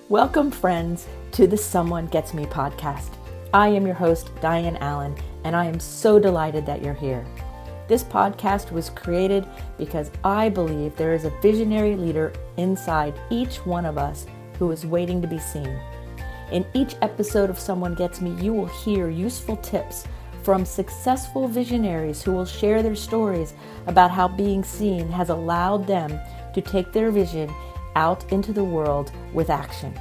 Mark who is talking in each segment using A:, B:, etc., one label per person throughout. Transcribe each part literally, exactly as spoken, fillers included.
A: Welcome, friends, to the Someone Gets Me podcast. I am your host, Diane Allen, and I am so delighted that you're here. This podcast was created because I believe there is a visionary leader inside each one of us who is waiting to be seen. In each episode of Someone Gets Me, you will hear useful tips from successful visionaries who will share their stories about how being seen has allowed them to take their vision out into the world with action.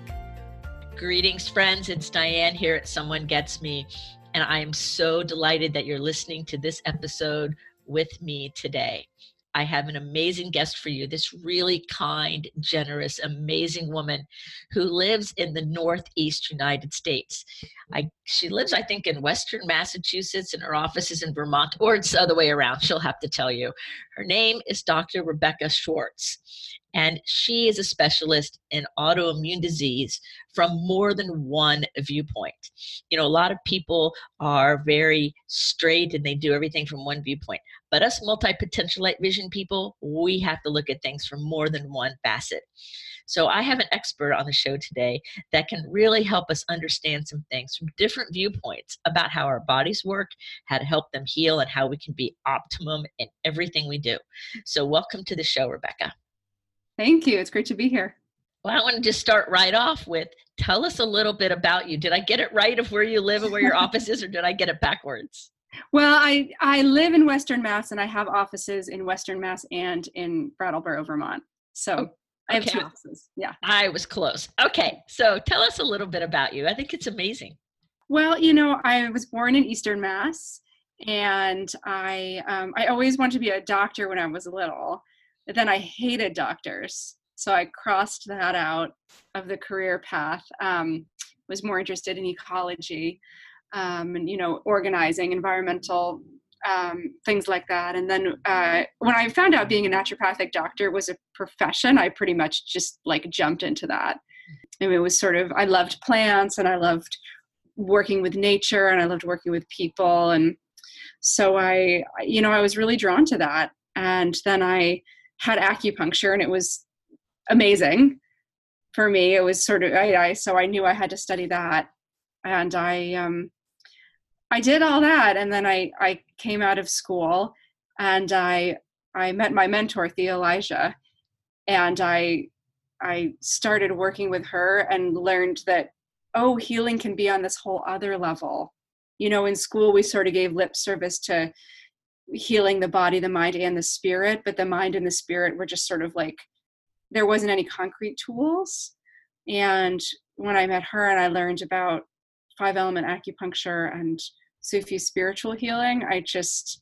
B: Greetings, friends. It's Diane here at Someone Gets Me, and I am so delighted that you're listening to this episode with me today. I have an amazing guest for you, this really kind, generous, amazing woman who lives in the Northeast United States. I, she lives, I think, in Western Massachusetts, and her office is in Vermont, or it's the other way around. She'll have to tell you. Her name is Doctor Rebecca Schwartz, and she is a specialist in autoimmune disease from more than one viewpoint. You know, a lot of people are very straight and they do everything from one viewpoint. But us multi-potentialite vision people, we have to look at things from more than one facet. So I have an expert on the show today that can really help us understand some things from different viewpoints about how our bodies work, how to help them heal, and how we can be optimum in everything we do. So welcome to the show, Rebecca.
C: Thank you. It's great to be here.
B: Well, I want to just start right off with, tell us a little bit about you. Did I get it right of where you live and where your office is, or did I get it backwards?
C: Well, I, I live in Western Mass, and I have offices in Western Mass and in Brattleboro, Vermont. So oh, okay. I have two offices. Yeah.
B: I was close. Okay. So tell us a little bit about you. I think it's amazing.
C: Well, you know, I was born in Eastern Mass, and I um, I always wanted to be a doctor when I was little. But then I hated doctors. So I crossed that out of the career path, um, was more interested in ecology. Um, and, you know, organizing, environmental um, things like that. And then uh, when I found out being a naturopathic doctor was a profession, I pretty much just like jumped into that. And it was sort of, I loved plants and I loved working with nature and I loved working with people. And so I, you know, I was really drawn to that. And then I had acupuncture, and it was amazing for me. It was sort of, I, I so I knew I had to study that. And I, um, I did all that, and then I, I came out of school, and I, I met my mentor, Thea Elijah, and I, I started working with her and learned that, oh, healing can be on this whole other level. You know, in school we sort of gave lip service to healing the body, the mind, and the spirit, but the mind and the spirit were just sort of like, there wasn't any concrete tools. And when I met her and I learned about five element acupuncture and Sufi spiritual healing, I just,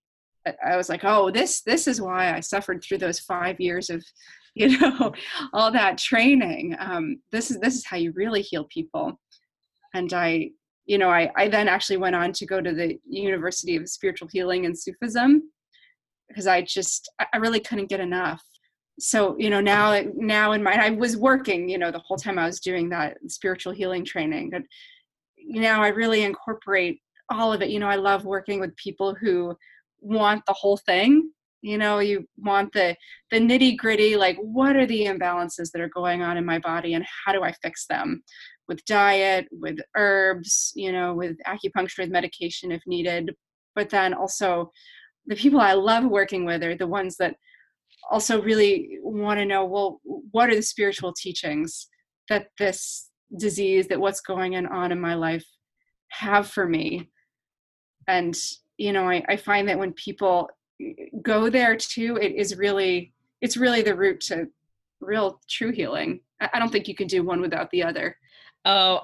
C: I was like, oh, this, this is why I suffered through those five years of, you know, all that training. Um, this is, this is how you really heal people. And I, you know, I, I then actually went on to go to the University of Spiritual Healing and Sufism, because I just, I really couldn't get enough. So, you know, now, now in my, I was working, you know, the whole time I was doing that spiritual healing training, but you know, I really incorporate all of it. You know, I love working with people who want the whole thing. You know, you want the, the nitty gritty, like what are the imbalances that are going on in my body and how do I fix them? With diet, with herbs, you know, with acupuncture, with medication if needed. But then also the people I love working with are the ones that also really want to know, well, what are the spiritual teachings that this disease, that what's going on in my life have for me? And, you know, I, I find that when people go there too, it is really, it's really the route to real true healing. I don't think you can do one without the other.
B: Oh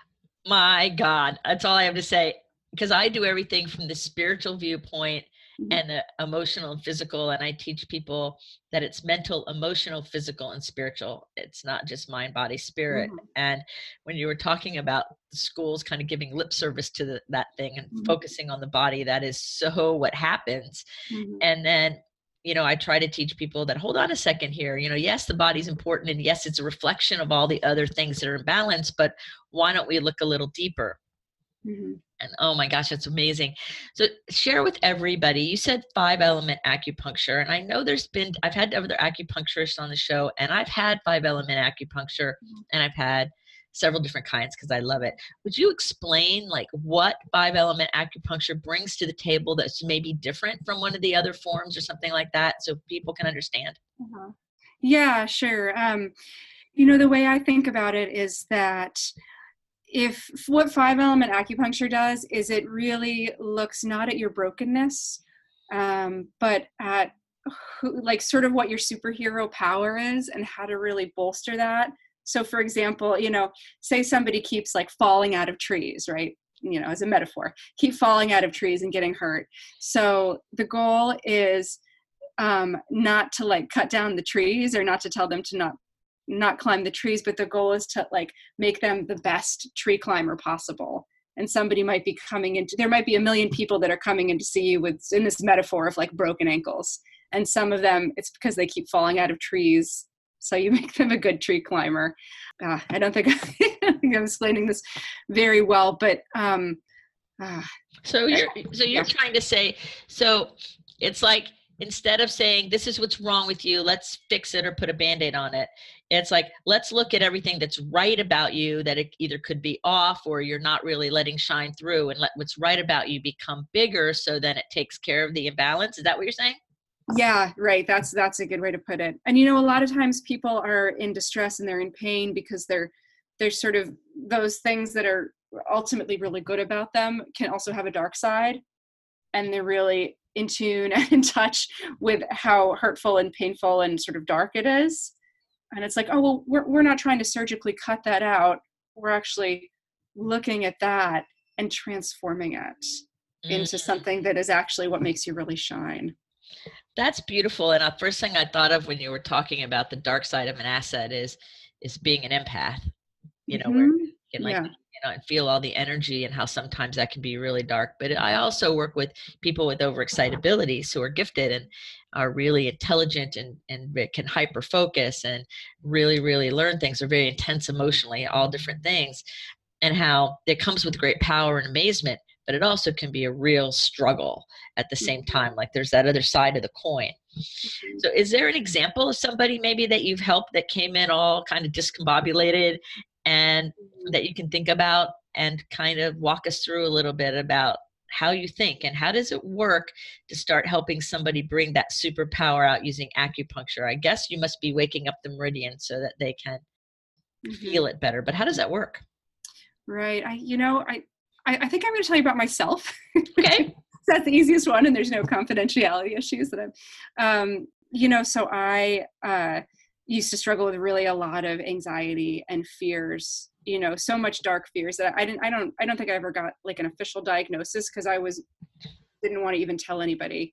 B: my God. That's all I have to say, because I do everything from the spiritual viewpoint and the emotional and physical. And I teach people that it's mental, emotional, physical, and spiritual. It's not just mind, body, spirit. Mm-hmm. And when you were talking about the schools kind of giving lip service to the, that thing and mm-hmm. focusing on the body, that is so what happens. Mm-hmm. And then, you know, I try to teach people that, hold on a second here, you know, yes, the body's important. And yes, it's a reflection of all the other things that are in balance, but why don't we look a little deeper? Mm-hmm. And oh my gosh, that's amazing. So share with everybody, you said five element acupuncture. And I know there's been, I've had other acupuncturists on the show, and I've had five element acupuncture, and I've had several different kinds because I love it. Would you explain like what five element acupuncture brings to the table that's maybe different from one of the other forms or something like that, so people can understand?
C: Uh-huh. Yeah, sure. Um, you know, the way I think about it is that if what five element acupuncture does is it really looks not at your brokenness, um, but at who, like sort of what your superhero power is and how to really bolster that. So for example, you know, say somebody keeps like falling out of trees, right? You know, as a metaphor, keep falling out of trees and getting hurt. So the goal is um, not to like cut down the trees or not to tell them to not not climb the trees, but the goal is to like make them the best tree climber possible. And somebody might be coming into, there might be a million people that are coming in to see you with, in this metaphor of like broken ankles. And some of them, it's because they keep falling out of trees. So you make them a good tree climber. Uh, I don't think, I don't think I'm explaining this very well, but um, uh,
B: so you're, so you're yeah. trying to say, so it's like, instead of saying, this is what's wrong with you, let's fix it or put a Band-Aid on it. It's like, let's look at everything that's right about you that it either could be off or you're not really letting shine through, and let what's right about you become bigger so then it takes care of the imbalance. Is that what you're saying?
C: Yeah, right. That's, that's a good way to put it. And, you know, a lot of times people are in distress and they're in pain because they're, they're sort of those things that are ultimately really good about them can also have a dark side. And they're really in tune and in touch with how hurtful and painful and sort of dark it is. And it's like, oh, well, we're we're not trying to surgically cut that out. We're actually looking at that and transforming it mm-hmm. into something that is actually what makes you really shine.
B: That's beautiful. And the first thing I thought of when you were talking about the dark side of an asset is, is being an empath, you know, mm-hmm. where you can like, yeah. you know, and feel all the energy and how sometimes that can be really dark. But I also work with people with overexcitabilities who are gifted and are really intelligent and, and can hyper focus and really, really learn things. They're very intense emotionally, all different things, and how it comes with great power and amazement, but it also can be a real struggle at the same time. Like there's that other side of the coin. So is there an example of somebody maybe that you've helped that came in all kind of discombobulated and that you can think about and kind of walk us through a little bit about how you think and how does it work to start helping somebody bring that superpower out using acupuncture? I guess you must be waking up the meridian so that they can mm-hmm. feel it better, but how does that work?
C: Right. I, you know, I, I, I think I'm going to tell you about myself.
B: Okay.
C: That's the easiest one. And there's no confidentiality issues that I'm, um, you know, so I, uh, used to struggle with really a lot of anxiety and fears, you know, so much dark fears that I didn't, I don't, I don't think I ever got like an official diagnosis because I was, didn't want to even tell anybody.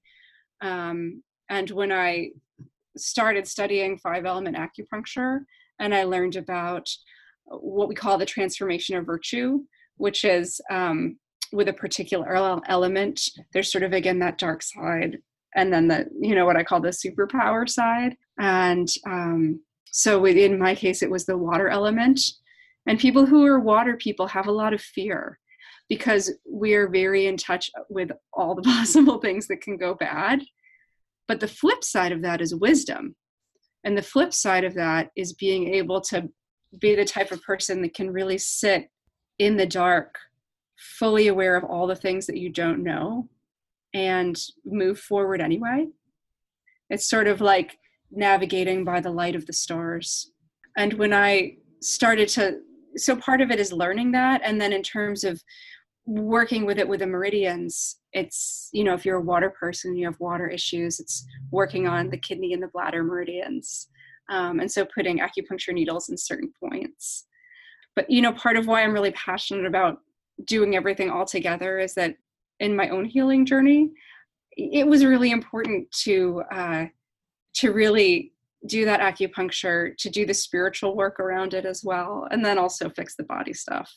C: Um, and when I started studying five element acupuncture and I learned about what we call the transformation of virtue, which is, um, with a particular element, there's sort of, again, that dark side. And then the, you know, what I call the superpower side. And um, so within my case, it was the water element. And people who are water people have a lot of fear because we're very in touch with all the possible things that can go bad. But the flip side of that is wisdom. And the flip side of that is being able to be the type of person that can really sit in the dark, fully aware of all the things that you don't know, and move forward anyway. It's sort of like navigating by the light of the stars. And when I started to, so part of it is learning that. And then in terms of working with it with the meridians, it's, you know, if you're a water person, you have water issues, it's working on the kidney and the bladder meridians. Um, and so putting acupuncture needles in certain points. But, you know, part of why I'm really passionate about doing everything all together is that in my own healing journey, it was really important to uh, to really do that acupuncture, to do the spiritual work around it as well, and then also fix the body stuff.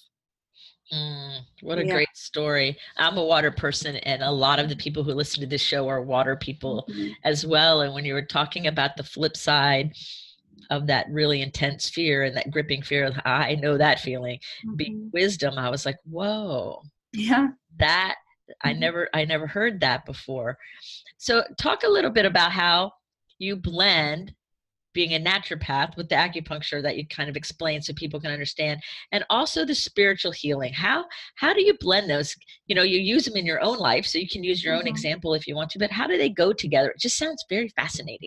B: Mm, what a
C: yeah.
B: great story. I'm a water person, and a lot of the people who listen to this show are water people mm-hmm. as well. And when you were talking about the flip side of that really intense fear and that gripping fear, I know that feeling, mm-hmm. being wisdom, I was like, whoa.
C: Yeah.
B: That I never, I never heard that before. So talk a little bit about how you blend being a naturopath with the acupuncture that you kind of explained so people can understand, and also the spiritual healing. How, how do you blend those? You know, you use them in your own life, so you can use your own
C: Mm-hmm.
B: example if you want to, but how do they go together? It just sounds very fascinating.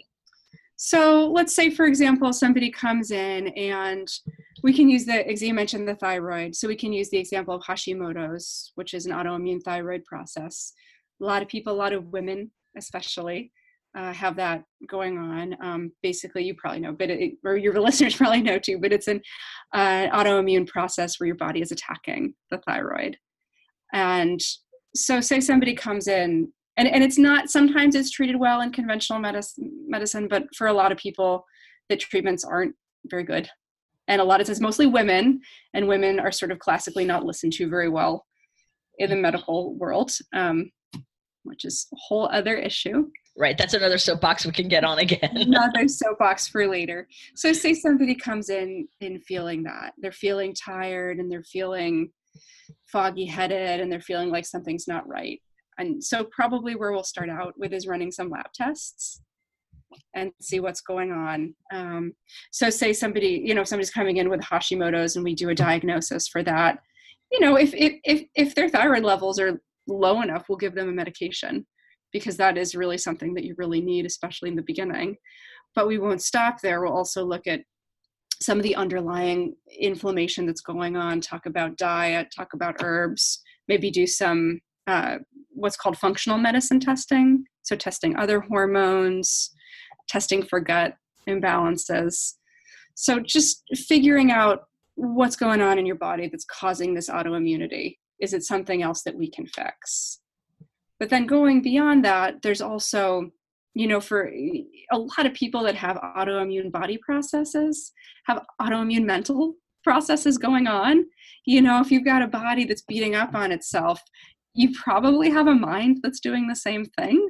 C: So let's say, for example, somebody comes in and we can use the, as you mentioned, the thyroid. So we can use the example of Hashimoto's, which is an autoimmune thyroid process. A lot of people, a lot of women especially, uh, have that going on. Um, basically, you probably know, but it, or your listeners probably know too, but it's an uh, autoimmune process where your body is attacking the thyroid. And so say somebody comes in, and, and it's not, sometimes it's treated well in conventional medicine, medicine, but for a lot of people, the treatments aren't very good. And a lot of times, mostly women, and women are sort of classically not listened to very well in the medical world, um, which is a whole other issue.
B: Right. That's another soapbox we can get on again.
C: Another soapbox for later. So say somebody comes in in feeling that. They're feeling tired and they're feeling foggy headed and they're feeling like something's not right. And so probably where we'll start out with is running some lab tests and see what's going on. Um, so say somebody, you know, somebody's coming in with Hashimoto's and we do a diagnosis for that. You know, if if if, if their thyroid levels are low enough, we'll give them a medication, because that is really something that you really need, especially in the beginning. But we won't stop there. We'll also look at some of the underlying inflammation that's going on, talk about diet, talk about herbs, maybe do some uh, what's called functional medicine testing. So testing other hormones, testing for gut imbalances. So just figuring out what's going on in your body that's causing this autoimmunity. Is it something else that we can fix? But then going beyond that, there's also, you know, for a lot of people that have autoimmune body processes, have autoimmune mental processes going on. You know, if you've got a body that's beating up on itself, you probably have a mind that's doing the same thing.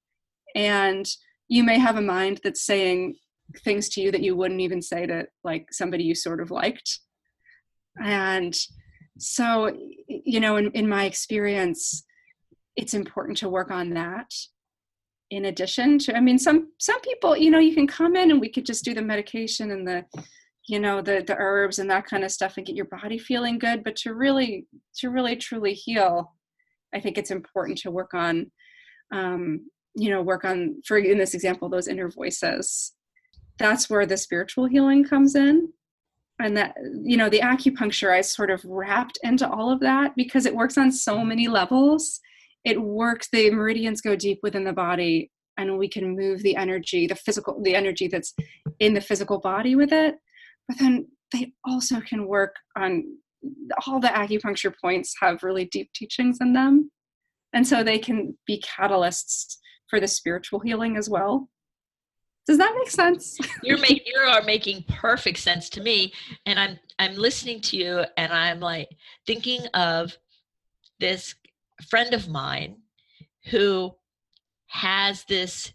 C: And you may have a mind that's saying things to you that you wouldn't even say to like somebody you sort of liked. And so, you know, in, in my experience, it's important to work on that. In addition to, I mean, some, some people, you know, you can come in and we could just do the medication and the, you know, the, the herbs and that kind of stuff and get your body feeling good. But to really, to really truly heal, I think it's important to work on, um, you know, work on, for in this example, those inner voices. That's where the spiritual healing comes in. And that, you know, the acupuncture, I sort of wrapped into all of that because it works on so many levels. It works, the meridians go deep within the body and we can move the energy, the physical, the energy that's in the physical body with it. But then they also can work on, all the acupuncture points have really deep teachings in them. And so they can be catalysts for the spiritual healing as well. Does that make sense?
B: You're make, you are making perfect sense to me. And I'm, I'm listening to you and I'm like thinking of this friend of mine who has this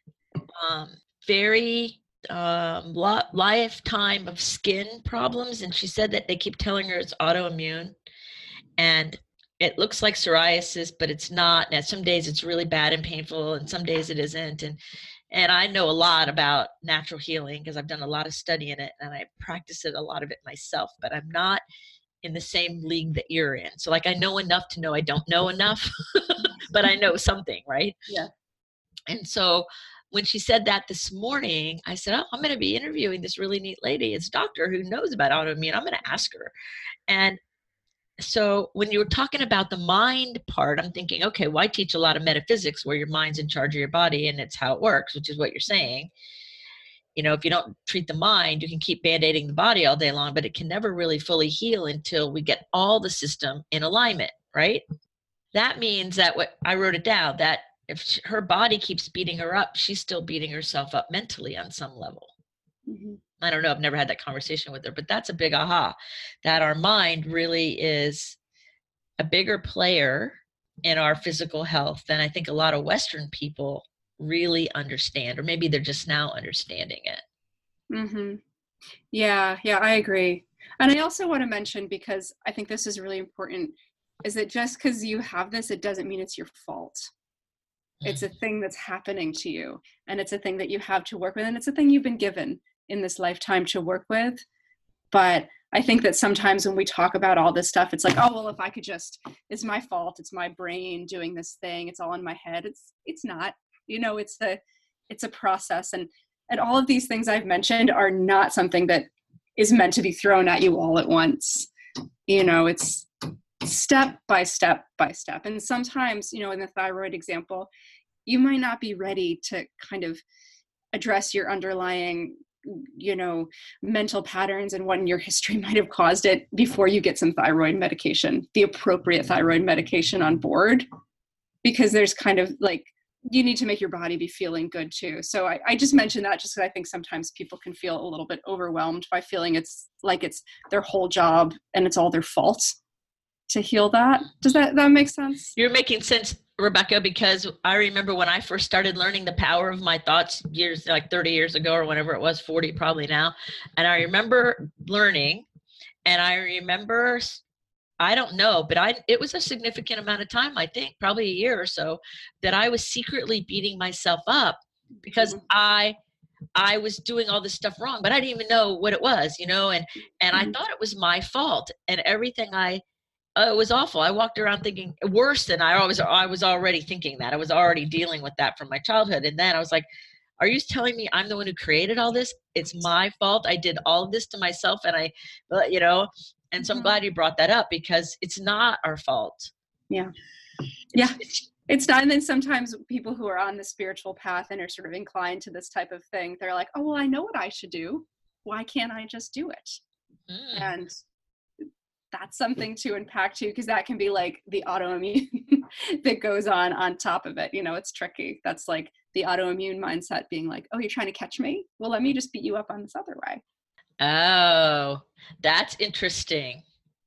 B: um, very um, lo- lifetime of skin problems. And she said that they keep telling her it's autoimmune and it looks like psoriasis, but it's not. And some days it's really bad and painful and some days it isn't. And And I know a lot about natural healing because I've done a lot of study in it and I practice it, a lot of it myself, but I'm not in the same league that you're in. So like I know enough to know I don't know enough, but I know something, right?
C: Yeah.
B: And so when she said that this morning, I said, oh, I'm going to be interviewing this really neat lady. It's a doctor who knows about autoimmune. I'm going to ask her. And so when you were talking about the mind part, I'm thinking, okay, well, I teach a lot of metaphysics where your mind's in charge of your body and it's how it works, which is what you're saying. You know, if you don't treat the mind, you can keep band-aiding the body all day long, but it can never really fully heal until we get all the system in alignment, right? That means that what I wrote it down, that if she, her body keeps beating her up, she's still beating herself up mentally on some level. Mm-hmm. I don't know. I've never had that conversation with her, but that's a big aha, that our mind really is a bigger player in our physical health than I think a lot of Western people really understand, or maybe they're just now understanding it.
C: Mm-hmm. Yeah, yeah, I agree. And I also want to mention, because I think this is really important, is that just because you have this, it doesn't mean it's your fault. It's a thing that's happening to you, and it's a thing that you have to work with, and it's a thing you've been given in this lifetime to work with. But I think that sometimes when we talk about all this stuff, it's like, oh, well, if I could just, it's my fault. It's my brain doing this thing. It's all in my head. It's, it's not, you know, it's the, it's a process. And, and all of these things I've mentioned are not something that is meant to be thrown at you all at once. You know, it's step by step by step. And sometimes, you know, in the thyroid example, you might not be ready to kind of address your underlying, you know, mental patterns and what in your history might have caused it before you get some thyroid medication, the appropriate thyroid medication on board, because there's kind of like, you need to make your body be feeling good too. So I, I just mentioned that just because I think sometimes people can feel a little bit overwhelmed by feeling it's like it's their whole job and it's all their fault to heal that. Does that, that make sense?
B: You're making sense, Rebecca, because I remember when I first started learning the power of my thoughts years, like thirty years ago or whenever it was, forty probably now. And I remember learning, and I remember, I don't know, but I, it was a significant amount of time, I think probably a year or so, that I was secretly beating myself up because mm-hmm. I, I was doing all this stuff wrong, but I didn't even know what it was, you know, and, and mm-hmm. I thought it was my fault, and everything I, Uh, it was awful. I walked around thinking worse than I always, I was already thinking that. I was already dealing with that from my childhood. And then I was like, are you telling me I'm the one who created all this? It's my fault. I did all of this to myself. And I, you know, and so I'm glad you brought that up because it's not our fault.
C: Yeah. Yeah. It's not. And then sometimes people who are on the spiritual path and are sort of inclined to this type of thing, they're like, oh, well, I know what I should do. Why can't I just do it? Mm. And that's something to unpack too, because that can be like the autoimmune that goes on on top of it. You know, it's tricky. That's like the autoimmune mindset being like, oh, you're trying to catch me? Well, let me just beat you up on this other way.
B: Oh, that's interesting.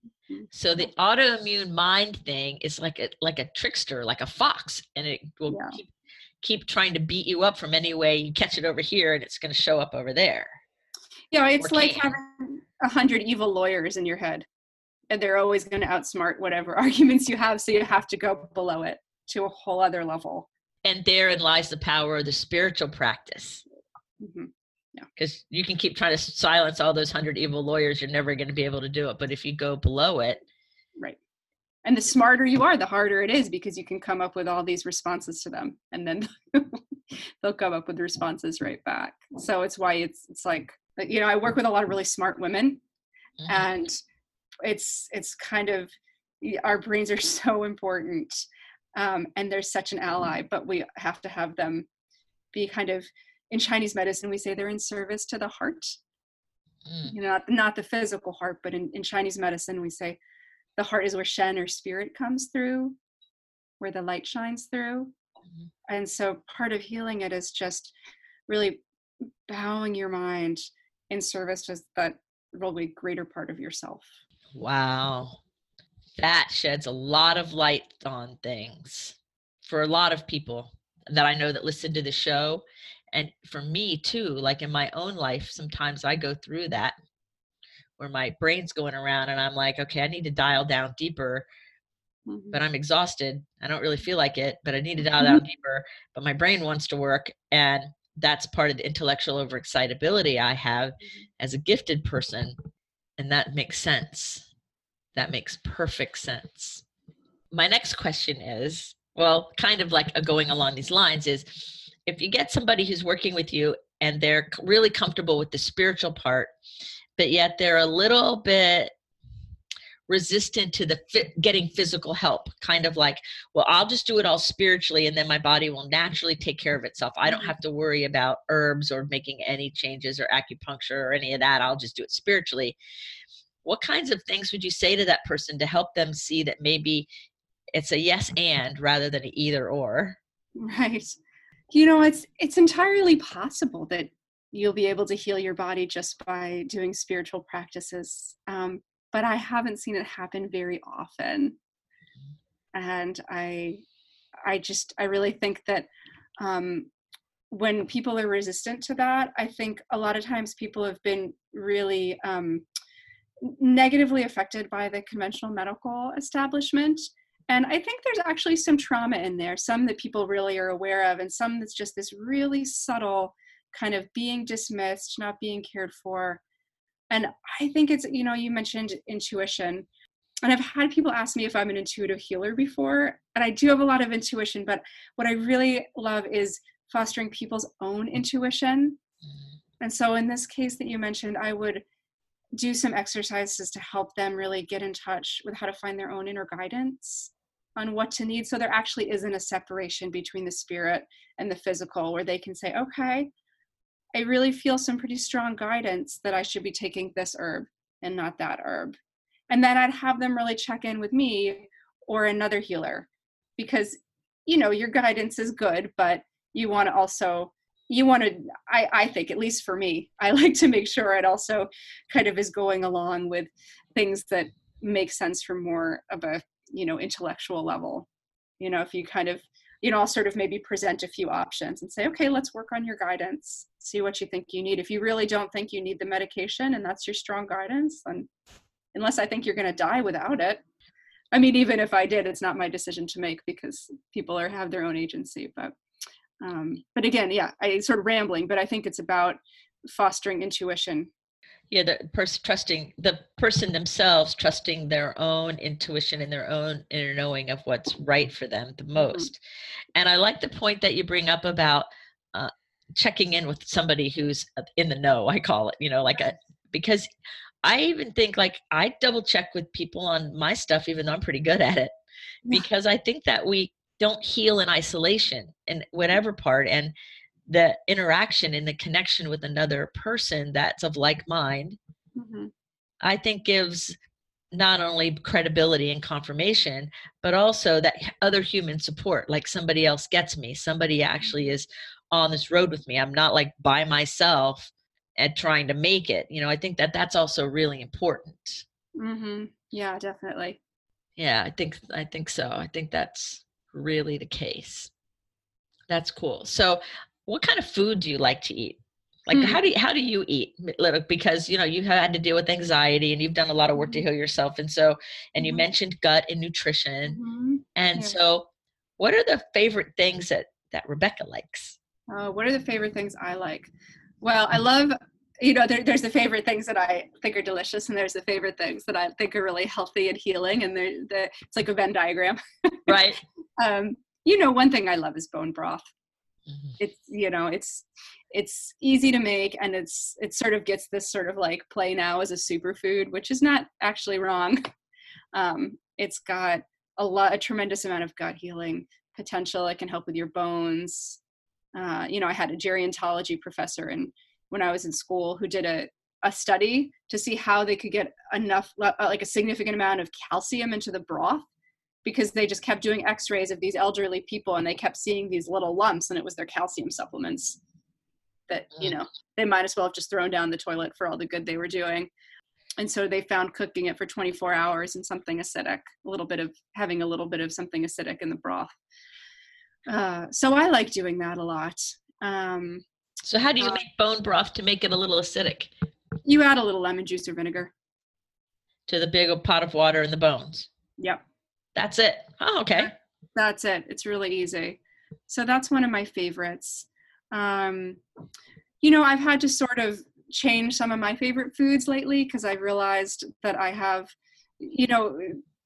B: So the autoimmune mind thing is like a, like a trickster, like a fox, and it will yeah. keep, keep trying to beat you up from any way you catch it over here, and it's going to show up over there.
C: Yeah, it's or like can. having a hundred evil lawyers in your head. And they're always going to outsmart whatever arguments you have. So you have to go below it to a whole other level.
B: And therein lies the power of the spiritual practice.
C: Mm-hmm. Yeah.
B: Because you can keep trying to silence all those hundred evil lawyers. You're never going to be able to do it. But if you go below it.
C: Right. And the smarter you are, the harder it is, because you can come up with all these responses to them. And then they'll come up with responses right back. So it's why it's, it's like, you know, I work with a lot of really smart women. Mm-hmm. And it's it's kind of, our brains are so important, um, and they're such an ally, but we have to have them be kind of, in Chinese medicine we say they're in service to the heart. mm. You know, not, not the physical heart, but in, in Chinese medicine we say the heart is where Shen, or spirit, comes through, where the light shines through. mm. And so part of healing it is just really bowing your mind in service to that really greater part of yourself.
B: Wow. That sheds a lot of light on things for a lot of people that I know that listen to the show. And for me too, like in my own life, sometimes I go through that where my brain's going around and I'm like, okay, I need to dial down deeper, mm-hmm. but I'm exhausted. I don't really feel like it, but I need to dial down deeper, but my brain wants to work. And that's part of the intellectual overexcitability I have as a gifted person. And that makes sense. That makes perfect sense. My next question is, well, kind of like a going along these lines is, if you get somebody who's working with you and they're really comfortable with the spiritual part, but yet they're a little bit resistant to the fit, getting physical help, kind of like, well, I'll just do it all spiritually and then my body will naturally take care of itself. I don't have to worry about herbs or making any changes or acupuncture or any of that. I'll just do it spiritually. What kinds of things would you say to that person to help them see that maybe it's a yes and rather than an either or?
C: Right. You know, it's it's entirely possible that you'll be able to heal your body just by doing spiritual practices. Um, but I haven't seen it happen very often. And I I just, I really think that um, when people are resistant to that, I think a lot of times people have been really um, negatively affected by the conventional medical establishment. And I think there's actually some trauma in there, some that people really are aware of, and some that's just this really subtle kind of being dismissed, not being cared for. And I think it's, you know, you mentioned intuition. And I've had people ask me if I'm an intuitive healer before, and I do have a lot of intuition, but what I really love is fostering people's own intuition. And so in this case that you mentioned, I would do some exercises to help them really get in touch with how to find their own inner guidance on what to need. So there actually isn't a separation between the spirit and the physical, where they can say, okay, I really feel some pretty strong guidance that I should be taking this herb and not that herb. And then I'd have them really check in with me or another healer, because, you know, your guidance is good, but you want to also, you want to, I, I think, at least for me, I like to make sure it also kind of is going along with things that make sense from more of a, you know, intellectual level. You know, if you kind of, you know, I'll sort of maybe present a few options and say, okay, let's work on your guidance, see what you think you need. If you really don't think you need the medication and that's your strong guidance, then unless I think you're going to die without it. I mean, even if I did, it's not my decision to make, because people are have their own agency. But, um, but again, yeah, I sort of rambling, but I think it's about fostering intuition.
B: Yeah, the person trusting the person themselves, trusting their own intuition and their own inner knowing of what's right for them the most. Mm-hmm. And I like the point that you bring up about uh, checking in with somebody who's in the know, I call it, you know, like a, because I even think like I double check with people on my stuff, even though I'm pretty good at it, because I think that we don't heal in isolation in whatever part. And the interaction and the connection with another person that's of like mind, mm-hmm. I think gives not only credibility and confirmation, but also that other human support, like somebody else gets me, somebody actually is on this road with me. I'm not like by myself and trying to make it, you know. I think that that's also really important.
C: Mm-hmm. Yeah, definitely.
B: Yeah, I think, I think so. I think that's really the case. That's cool. So what kind of food do you like to eat? Like, mm-hmm. how do you, how do you eat? Because, you know, you had to deal with anxiety and you've done a lot of work mm-hmm. to heal yourself. And so, and mm-hmm. you mentioned gut and nutrition. Mm-hmm. And yeah. so what are the favorite things that, that Rebecca likes?
C: Uh, what are the favorite things I like? Well, I love, you know, there, there's the favorite things that I think are delicious, and there's the favorite things that I think are really healthy and healing. And they're, the, it's like a Venn diagram.
B: Right.
C: um, you know, one thing I love is bone broth. Mm-hmm. It's, you know, it's, it's easy to make, and it's, it sort of gets this sort of like play now as a superfood, which is not actually wrong. Um, it's got a lot, a tremendous amount of gut healing potential. It can help with your bones. Uh, you know, I had a gerontology professor and when I was in school who did a, a study to see how they could get enough, like a significant amount of calcium into the broth, because they just kept doing x-rays of these elderly people and they kept seeing these little lumps, and it was their calcium supplements that, you know, they might as well have just thrown down the toilet for all the good they were doing. And so they found cooking it for twenty-four hours and something acidic, a little bit of having a little bit of something acidic in the broth. Uh, so I like doing that a lot. Um,
B: so how do you uh, make bone broth to make it a little acidic?
C: You add a little lemon juice or vinegar
B: to the big pot of water and the bones.
C: Yep.
B: That's it. Oh, okay.
C: That's it. It's really easy. So that's one of my favorites. Um, you know, I've had to sort of change some of my favorite foods lately because I've realized that I have, you know,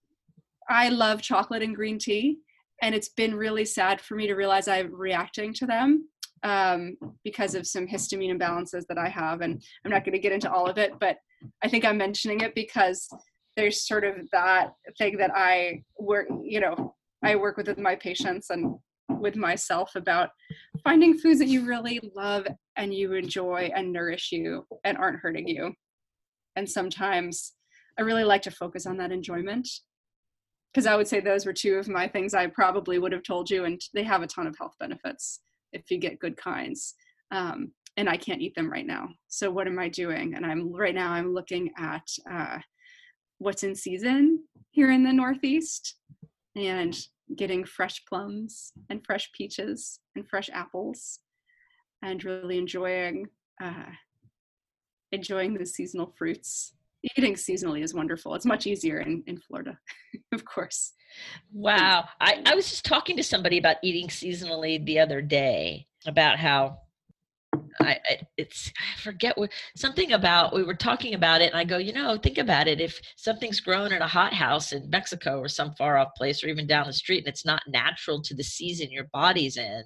C: I love chocolate and green tea, and it's been really sad for me to realize I'm reacting to them um, because of some histamine imbalances that I have. And I'm not going to get into all of it, but I think I'm mentioning it because there's sort of that thing that I work, you know, I work with my patients and with myself about finding foods that you really love and you enjoy and nourish you and aren't hurting you. And sometimes I really like to focus on that enjoyment, because I would say those were two of my things I probably would have told you, and they have a ton of health benefits if you get good kinds. Um, and I can't eat them right now. So what am I doing? And I'm right now I'm looking at uh, what's in season here in the Northeast and getting fresh plums and fresh peaches and fresh apples and really enjoying uh, enjoying the seasonal fruits Eating seasonally is wonderful. It's much easier in, in Florida, of course.
B: Wow. I, I was just talking to somebody about eating seasonally the other day, about how I, I it's, I forget what, something about, we were talking about it and I go, you know, think about it. If something's grown in a hothouse in Mexico or some far off place or even down the street and it's not natural to the season your body's in,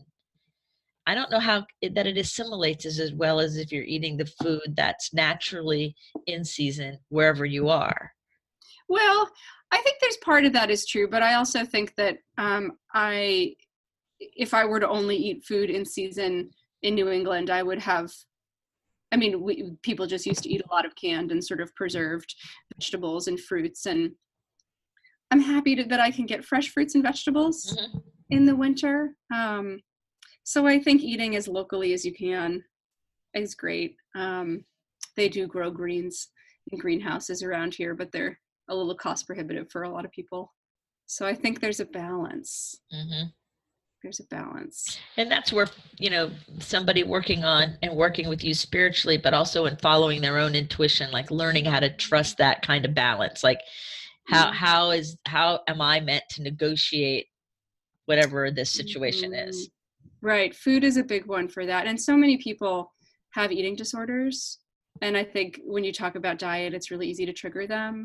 B: I don't know how it, that it assimilates as, as well as if you're eating the food that's naturally in season wherever you are.
C: Well, I think there's part of that is true, but I also think that um, I, if I were to only eat food in season in New England, I would have, I mean, we, people just used to eat a lot of canned and sort of preserved vegetables and fruits. And I'm happy to, that I can get fresh fruits and vegetables mm-hmm. in the winter. Um, So I think eating as locally as you can is great. Um, they do grow greens in greenhouses around here, but they're a little cost prohibitive for a lot of people. So I think there's a balance. Mm-hmm. There's a balance.
B: And that's where, you know, somebody working on and working with you spiritually, but also in following their own intuition, like learning how to trust that kind of balance. Like how, mm-hmm. how is, how am I meant to negotiate whatever this situation mm-hmm. is?
C: Right. Food is a big one for that. And so many people have eating disorders. And I think when you talk about diet, it's really easy to trigger them.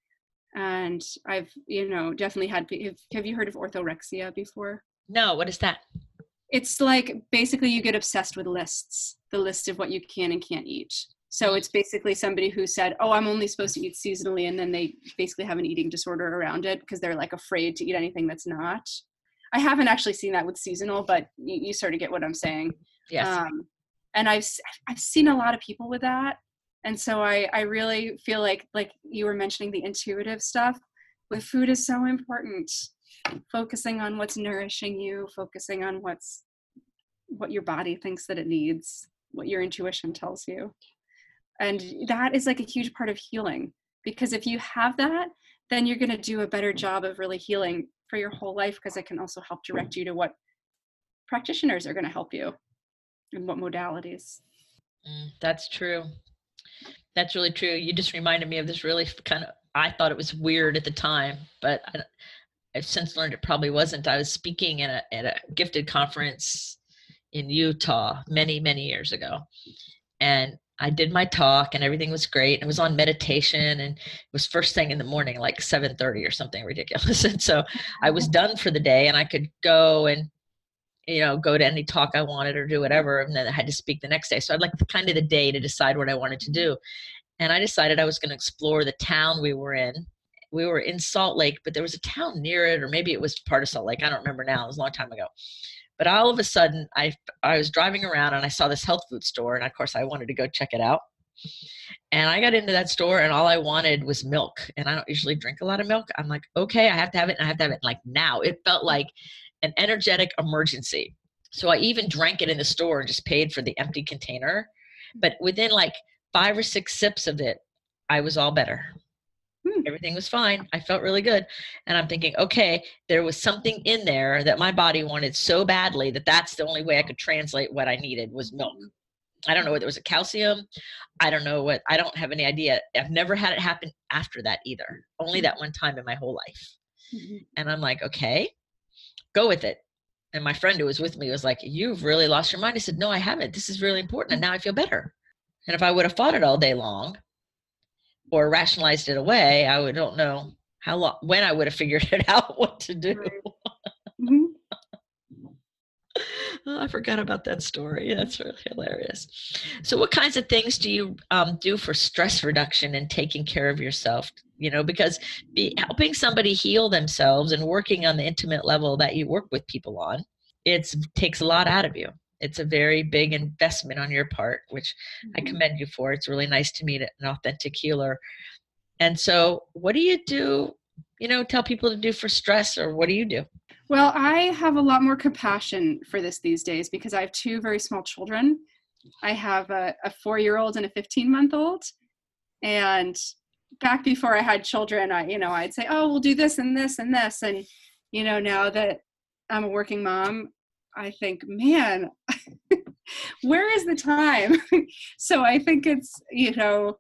C: And I've, you know, definitely had, have, have you heard of orthorexia before?
B: No, what is that?
C: It's like, basically you get obsessed with lists, the list of what you can and can't eat. So it's basically somebody who said, oh, I'm only supposed to eat seasonally. And then they basically have an eating disorder around it because they're like afraid to eat anything that's not. I haven't actually seen that with seasonal, but you, you sort of get what I'm saying.
B: Yes.
C: Um, and I've I've seen a lot of people with that, and so I I really feel like like you were mentioning the intuitive stuff with food is so important. Focusing on what's nourishing you, focusing on what's what your body thinks that it needs, what your intuition tells you, and that is like a huge part of healing. Because if you have that, then you're going to do a better job of really healing for your whole life, because it can also help direct you to what practitioners are going to help you and what modalities.
B: Mm, that's true. That's really true. You just reminded me of this really kind of, I thought it was weird at the time, but I, I've since learned it probably wasn't. I was speaking at a, at a gifted conference in Utah many, many years ago. And I did my talk and everything was great. It was on meditation and it was first thing in the morning, like seven thirty or something ridiculous. And so I was done for the day and I could go and, you know, go to any talk I wanted or do whatever. And then I had to speak the next day. So I'd like the, kind of the day to decide what I wanted to do. And I decided I was going to explore the town we were in. We were in Salt Lake, but there was a town near it, or maybe it was part of Salt Lake. I don't remember now. It was a long time ago. But all of a sudden, I I was driving around and I saw this health food store. And of course, I wanted to go check it out. And I got into that store and all I wanted was milk. And I don't usually drink a lot of milk. I'm like, okay, I have to have it. And I have to have it like now. It felt like an energetic emergency. So I even drank it in the store and just paid for the empty container. But within like five or six sips of it, I was all better. Everything was fine. I felt really good. And I'm thinking, okay, there was something in there that my body wanted so badly that that's the only way I could translate what I needed was milk. I don't know whether it was a calcium. I don't know what, I don't have any idea. I've never had it happen after that either. Only that one time in my whole life. Mm-hmm. And I'm like, okay, go with it. And my friend who was with me was like, you've really lost your mind. I said, no, I haven't. This is really important. And now I feel better. And if I would have fought it all day long, or rationalized it away, I would don't know how long, when I would have figured it out what to do. Right. Mm-hmm. Oh, I forgot about that story. That's really hilarious. So what kinds of things do you um, do for stress reduction and taking care of yourself? You know, because be, helping somebody heal themselves and working on the intimate level that you work with people on, it takes a lot out of you. It's a very big investment on your part, which mm-hmm. I commend you for. It's really nice to meet an authentic healer. And so what do you do, you know, tell people to do for stress, or what do you do?
C: Well, I have a lot more compassion for this these days because I have two very small children. I have a, a four-year-old and a fifteen-month-old. And back before I had children, I, you know, I'd say, oh, we'll do this and this and this. And, you know, now that I'm a working mom, I think, man, where is the time? So I think it's, you know,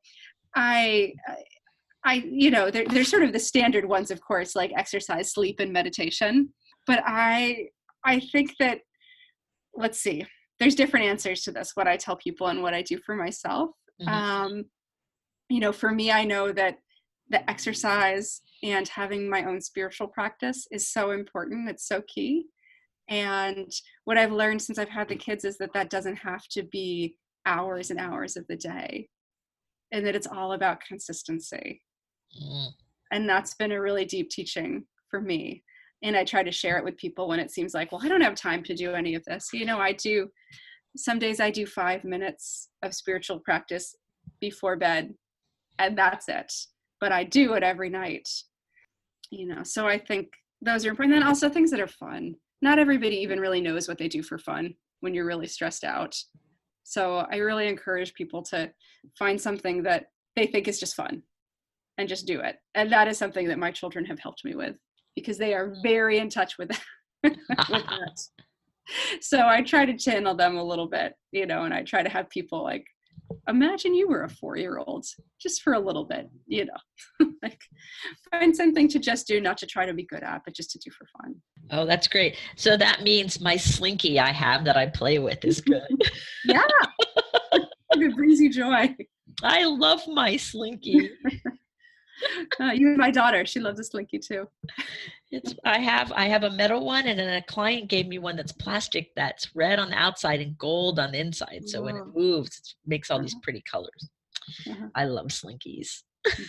C: I, I, you know, there, there's sort of the standard ones, of course, like exercise, sleep, and meditation. But I, I think that, let's see, there's different answers to this, what I tell people and what I do for myself. Mm-hmm. Um, you know, for me, I know that the exercise and having my own spiritual practice is so important. It's so key. And what I've learned since I've had the kids is that that doesn't have to be hours and hours of the day, and that it's all about consistency. Mm. And that's been a really deep teaching for me. And I try to share it with people when it seems like, well, I don't have time to do any of this. You know, I do, some days I do five minutes of spiritual practice before bed, and that's it. But I do it every night, you know, so I think those are important. And then also things that are fun. Not everybody even really knows what they do for fun when you're really stressed out. So I really encourage people to find something that they think is just fun and just do it. And that is something that my children have helped me with, because they are very in touch with that. with that. So I try to channel them a little bit, you know, and I try to have people like, imagine you were a four-year-old just for a little bit, you know, like find something to just do, not to try to be good at, but just to do for fun.
B: Oh, that's great. So that means my slinky I have that I play with is good.
C: Yeah. It brings you joy.
B: I love my slinky.
C: Uh, you and my daughter, she loves a slinky too.
B: It's I have I have a metal one, and then a client gave me one that's plastic, that's red on the outside and gold on the inside. So Whoa. When it moves, it makes all uh-huh. these pretty colors. Uh-huh. I love slinkies.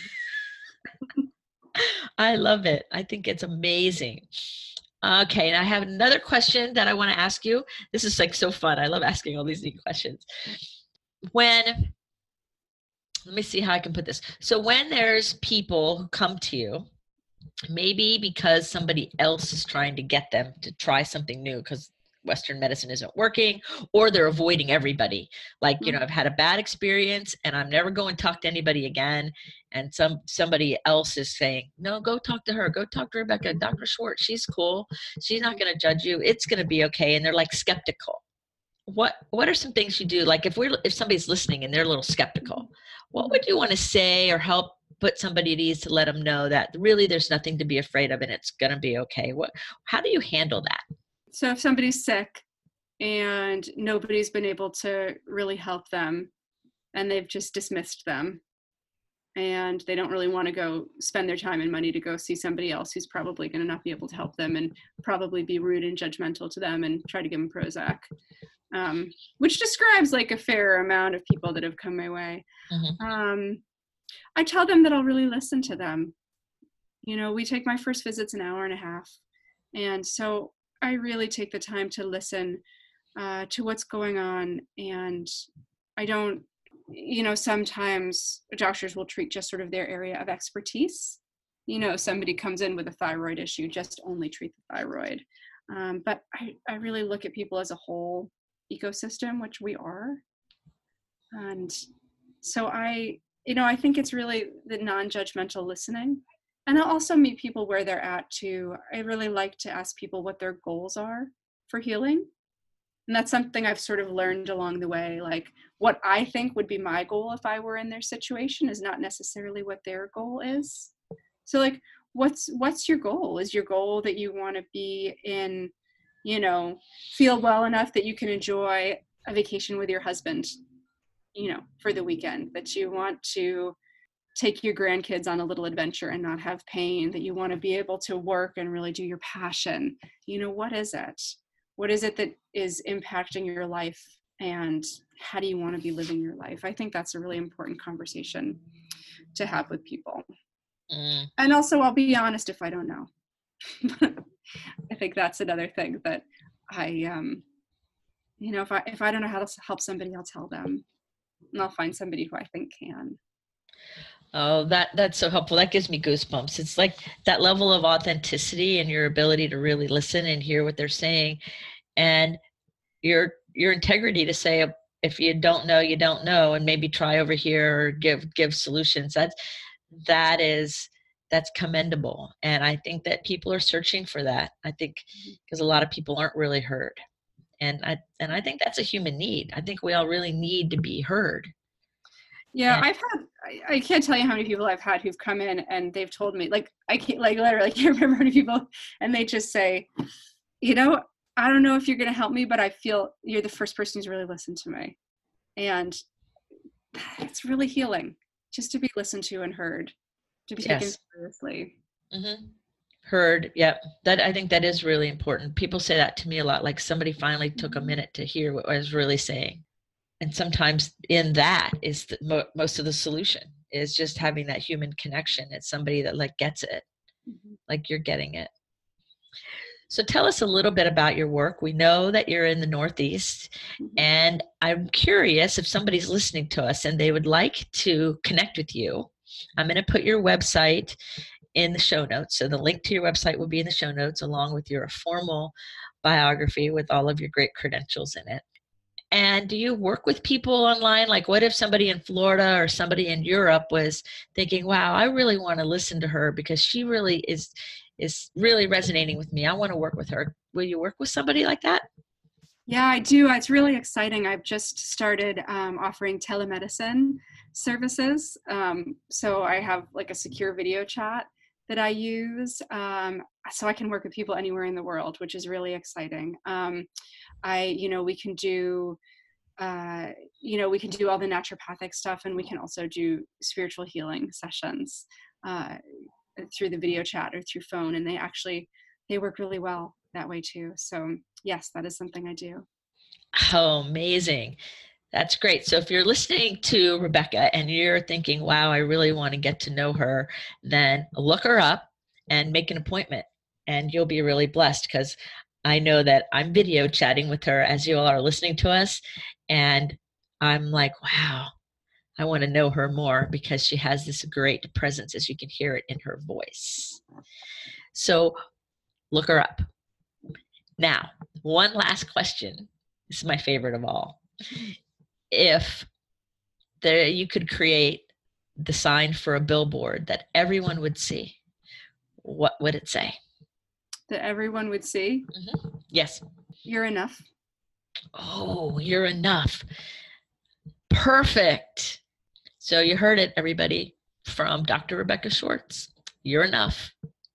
B: I love it. I think it's amazing. Okay, and I have another question that I want to ask you. This is like so fun. I love asking all these neat questions. When Let me see how I can put this. So when there's people who come to you, maybe because somebody else is trying to get them to try something new because Western medicine isn't working, or they're avoiding everybody. Like, you know, I've had a bad experience and I'm never going to talk to anybody again. And some somebody else is saying, no, go talk to her. Go talk to Rebecca, Doctor Schwartz. She's cool. She's not going to judge you. It's going to be okay. And they're like skeptical. What what are some things you do? Like if we're if somebody's listening and they're a little skeptical, what would you want to say or help put somebody at ease to let them know that really there's nothing to be afraid of and it's going to be okay? What how do you handle that?
C: So if somebody's sick and nobody's been able to really help them and they've just dismissed them and they don't really want to go spend their time and money to go see somebody else who's probably going to not be able to help them and probably be rude and judgmental to them and try to give them Prozac. Um, which describes like a fair amount of people that have come my way. Mm-hmm. Um, I tell them that I'll really listen to them. You know, we take my first visits an hour and a half. And so I really take the time to listen uh, to what's going on. And I don't, you know, sometimes doctors will treat just sort of their area of expertise. You know, somebody comes in with a thyroid issue, just only treat the thyroid. Um, but I, I really look at people as a whole ecosystem, which we are. And so I, you know, I think it's really the non-judgmental listening. And I'll also meet people where they're at too. I really like to ask people what their goals are for healing. And that's something I've sort of learned along the way. Like what I think would be my goal if I were in their situation is not necessarily what their goal is. So like, what's, what's your goal? Is your goal that you want to be in, you know, feel well enough that you can enjoy a vacation with your husband, you know, for the weekend, that you want to take your grandkids on a little adventure and not have pain, that you want to be able to work and really do your passion. You know, what is it? What is it that is impacting your life, and how do you want to be living your life? I think that's a really important conversation to have with people. Mm. And also, I'll be honest if I don't know. I think that's another thing that I, um, you know, if I if I don't know how to help somebody, I'll tell them, and I'll find somebody who I think can.
B: Oh, that that's so helpful. That gives me goosebumps. It's like that level of authenticity and your ability to really listen and hear what they're saying, and your your integrity to say, if you don't know, you don't know, and maybe try over here or give give solutions. That's that is. That's commendable. And I think that people are searching for that. I think because a lot of people aren't really heard. And I, and I think that's a human need. I think we all really need to be heard.
C: Yeah.
B: And,
C: I've had, I, I can't tell you how many people I've had who've come in and they've told me, like, I can't, like, literally, I can't remember how many people, and they just say, you know, I don't know if you're going to help me, but I feel you're the first person who's really listened to me. And it's really healing just to be listened to and heard, to be taken
B: Yes.
C: seriously.
B: Mm-hmm. Heard. Yeah. That, I think that is really important. People say that to me a lot, like somebody finally took a minute to hear what I was really saying. And sometimes in that is the, mo- most of the solution is just having that human connection. It's somebody that like gets it,
C: Mm-hmm.
B: like you're getting it. So tell us a little bit about your work. We know that you're in the Northeast,
C: Mm-hmm.
B: and I'm curious if somebody's listening to us and they would like to connect with you. I'm going to put your website in the show notes. So the link to your website will be in the show notes along with your formal biography with all of your great credentials in it. And do you work with people online? Like what if somebody in Florida or somebody in Europe was thinking, wow, I really want to listen to her because she really is is really resonating with me. I want to work with her. Will you work with somebody like that?
C: Yeah, I do. It's really exciting. I've just started um, offering telemedicine services. Um, so I have like a secure video chat that I use. Um, so I can work with people anywhere in the world, which is really exciting. Um, I, you know, we can do, uh, you know, we can do all the naturopathic stuff, and we can also do spiritual healing sessions uh, through the video chat or through phone. And they actually, they work really well that way too. So yes, that is something I do.
B: Oh, amazing. That's great. So if you're listening to Rebecca and you're thinking, wow, I really want to get to know her, then look her up and make an appointment, and you'll be really blessed, because I know that I'm video chatting with her as you all are listening to us. And I'm like, wow, I want to know her more, because she has this great presence, as you can hear it in her voice. So look her up. Now, one last question. This is my favorite of all. If there, you could create the sign for a billboard that everyone would see, what would it say?
C: That everyone would see?
B: Mm-hmm. Yes.
C: You're enough.
B: Oh, you're enough. Perfect. So you heard it, everybody, from Doctor Rebecca Schwartz. You're enough.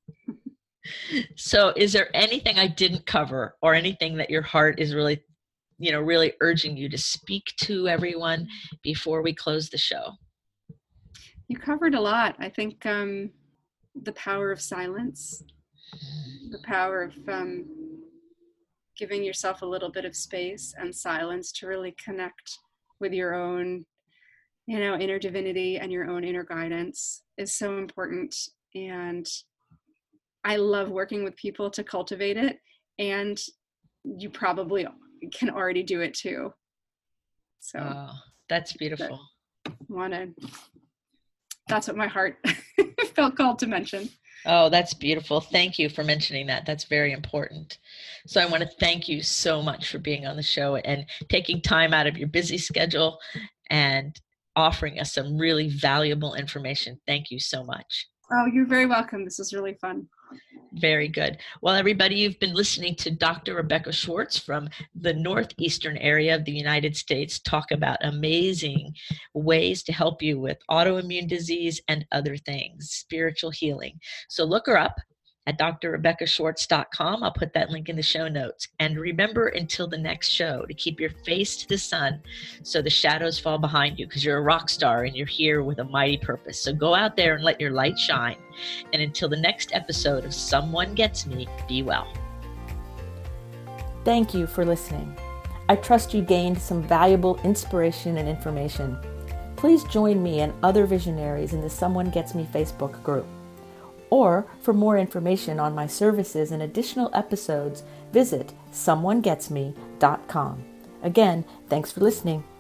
B: So is there anything I didn't cover, or anything that your heart is really, you know, really urging you to speak to everyone before we close the show?
C: You covered a lot. I think um, the power of silence, the power of um, giving yourself a little bit of space and silence to really connect with your own, you know, inner divinity and your own inner guidance is so important. And I love working with people to cultivate it, and you probably can already do it too. So
B: oh, that's beautiful.
C: Wanted. That's what my heart felt called to mention.
B: Oh, that's beautiful. Thank you for mentioning that. That's very important. So I want to thank you so much for being on the show and taking time out of your busy schedule and offering us some really valuable information. Thank you so much.
C: Oh, you're very welcome. This was really fun.
B: Very good. Well, everybody, you've been listening to Doctor Rebecca Schwartz from the northeastern area of the United States talk about amazing ways to help you with autoimmune disease and other things, spiritual healing. So look her up at D R Rebecca Schwartz dot com. I'll put that link in the show notes. And remember, until the next show, to keep your face to the sun so the shadows fall behind you, because you're a rock star and you're here with a mighty purpose. So go out there and let your light shine. And until the next episode of Someone Gets Me, be well.
A: Thank you for listening. I trust you gained some valuable inspiration and information. Please join me and other visionaries in the Someone Gets Me Facebook group. Or for more information on my services and additional episodes, visit someone gets me dot com. Again, thanks for listening.